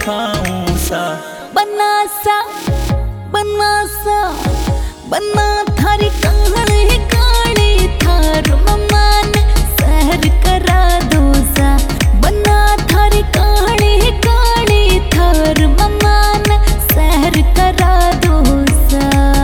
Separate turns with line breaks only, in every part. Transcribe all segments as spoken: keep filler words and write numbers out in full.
खाऊं सा।
बना सा बना सा बना थारी काले काले थार ममान सहर करा दो सा। बना थारी काले काले थार ममान सहर करा दो सा।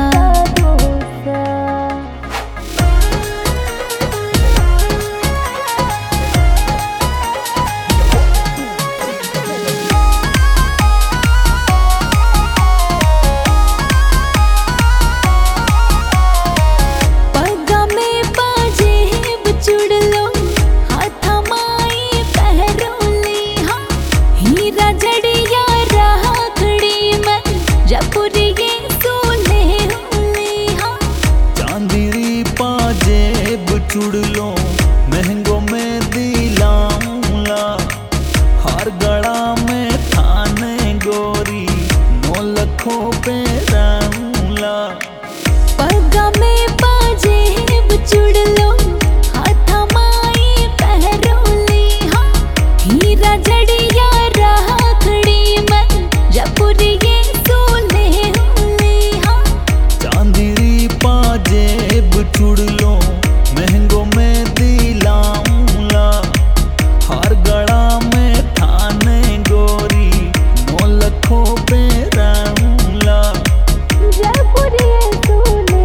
चुड़ लो महंगो में दिलाऊंला, हर गड़ा में थाने गोरी नौ लखों पे राऊंला।
पगा में पाजेब चुड़ लो हाथा माई पहरोली हाँ। हीरा जड़िया राखड़ी में जपुर ये सोले होली हाँ।
चांदीरी पाजेब चुड़ लो महंगो में दिलाऊंला, हर गड़ा में थाने गोरी नौ लखों पे राऊंला।
जयपुर ये सोने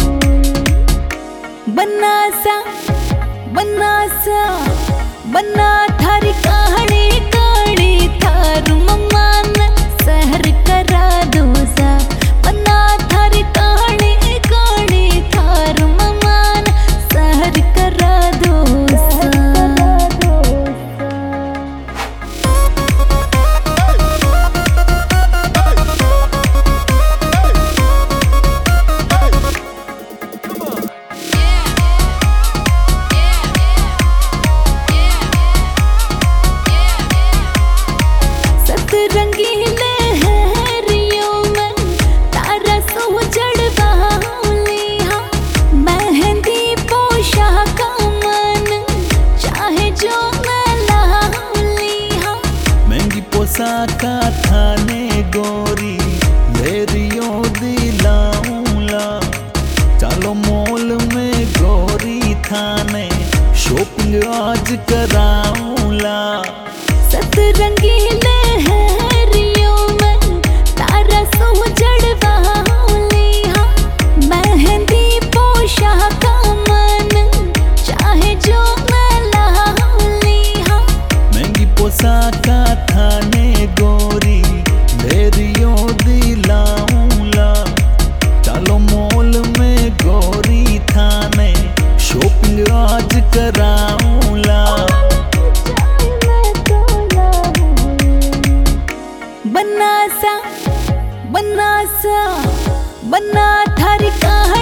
बना सा बना सा बना थारी काले काले थार ममान सहर करा दो सा। बना थारी काले काले थार ममान सहर करा दो सा। सतरंगी लहरियों में तारा सो जड़वाली हाँ। मेहंदी पोशाक मन चाहे जो मैं लाऊली हाँ।
महंगी पोशाक थाने गोरी लेरियो दिलाऊंला, चलो मॉल में गोरी थाने शॉपिंग आज कराऊंला।
सतरंगी लहरियों में तारा सो जड़वाली हाँ। मेहंदी पोशाक मन चाहे जो मैं लाऊली हाँ।
महंगी पोशाक थाने गोरी लेरियो दिलाऊंला, चलो मॉल में गोरी थाने शॉपिंग आज कराऊंला।
बना सा बना सा बना थारी कहा